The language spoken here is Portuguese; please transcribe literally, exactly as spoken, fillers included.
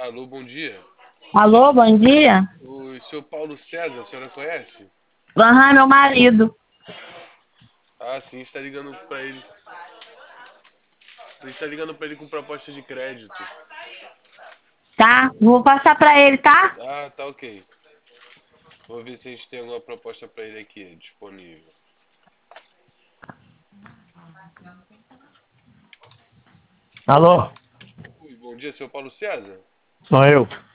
Alô, bom dia. Alô, bom dia. O senhor Paulo César, a senhora conhece? Aham, meu marido. Ah, sim, está ligando para ele. A gente está ligando para ele com proposta de crédito. Tá? Vou passar pra ele, tá? Ah, tá ok. Vou ver se a gente tem alguma proposta para ele aqui disponível. Alô, Oi, bom dia, senhor Paulo César. sou eu.